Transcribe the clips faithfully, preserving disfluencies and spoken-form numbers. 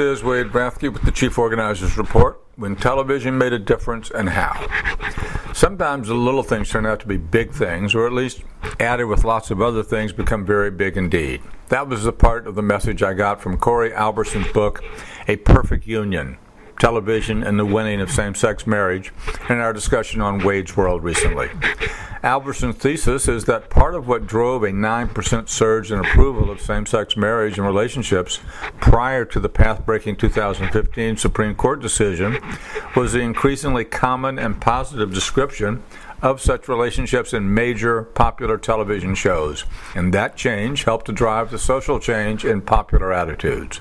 is Wade Rathke with the Chief Organizer's Report, when television made a difference and how. Sometimes the little things turn out to be big things, or at least added with lots of other things become very big indeed. That was the part of the message I got from Corey Alberson's book, A Perfect Union, Television and the Winning of Same-Sex Marriage, in our discussion on Wade's World recently. Alberson's thesis is that part of what drove a nine percent surge in approval of same-sex marriage and relationships prior to the path-breaking two thousand fifteen Supreme Court decision was the increasingly common and positive description of such relationships in major popular television shows, and that change helped to drive the social change in popular attitudes.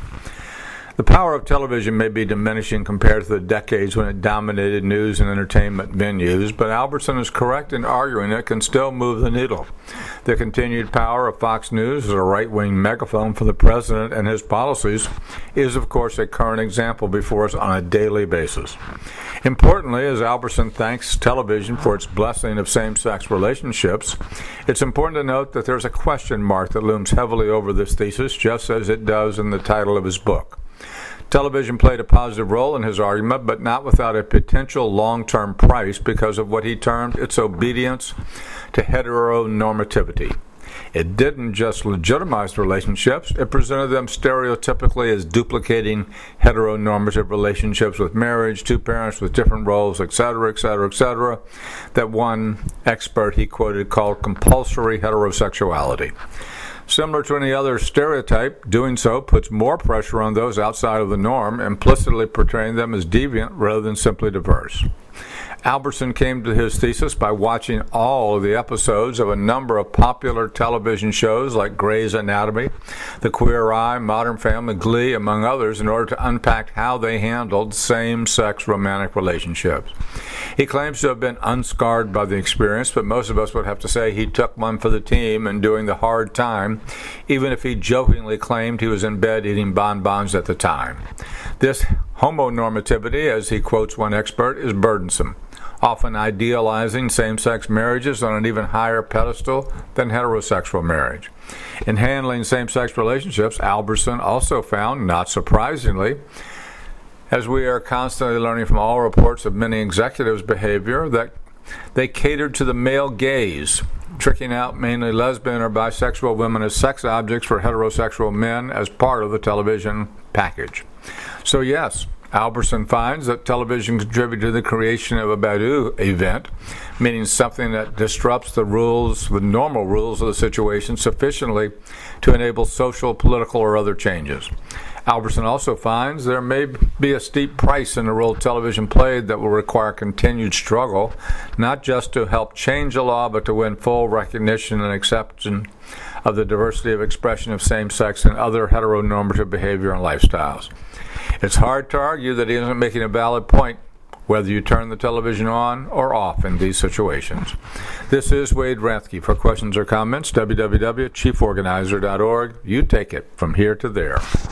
The power of television may be diminishing compared to the decades when it dominated news and entertainment venues, but Alberson is correct in arguing it can still move the needle. The continued power of Fox News as a right-wing megaphone for the president and his policies is, of course, a current example before us on a daily basis. Importantly, as Alberson thanks television for its blessing of same-sex relationships, it's important to note that there's a question mark that looms heavily over this thesis, just as it does in the title of his book. Television played a positive role in his argument, but not without a potential long-term price because of what he termed its obedience to heteronormativity. It didn't just legitimize relationships, it presented them stereotypically as duplicating heteronormative relationships with marriage, two parents with different roles, et cetera, et cetera, et cetera, that one expert he quoted called compulsory heterosexuality. Similar to any other stereotype, doing so puts more pressure on those outside of the norm, implicitly portraying them as deviant rather than simply diverse. Alberson came to his thesis by watching all of the episodes of a number of popular television shows like Grey's Anatomy, The Queer Eye, Modern Family, Glee, among others, in order to unpack how they handled same-sex romantic relationships. He claims to have been unscarred by the experience, but most of us would have to say he took one for the team in doing the hard time, even if he jokingly claimed he was in bed eating bonbons at the time. This homonormativity, as he quotes one expert, is burdensome, often idealizing same-sex marriages on an even higher pedestal than heterosexual marriage. In handling same-sex relationships, Alberson also found, not surprisingly, as we are constantly learning from all reports of many executives' behavior, that they catered to the male gaze, tricking out mainly lesbian or bisexual women as sex objects for heterosexual men as part of the television package. So yes, Alberson finds that television contributed to the creation of a Badu event, meaning something that disrupts the rules, the normal rules of the situation sufficiently to enable social, political, or other changes. Alberson also finds there may be a steep price in the role television played that will require continued struggle, not just to help change the law, but to win full recognition and acceptance of the diversity of expression of same-sex and other heteronormative behavior and lifestyles. It's hard to argue that he isn't making a valid point, whether you turn the television on or off in these situations. This is Wade Rathke. For questions or comments, w w w dot chief organizer dot org. You take it from here to there.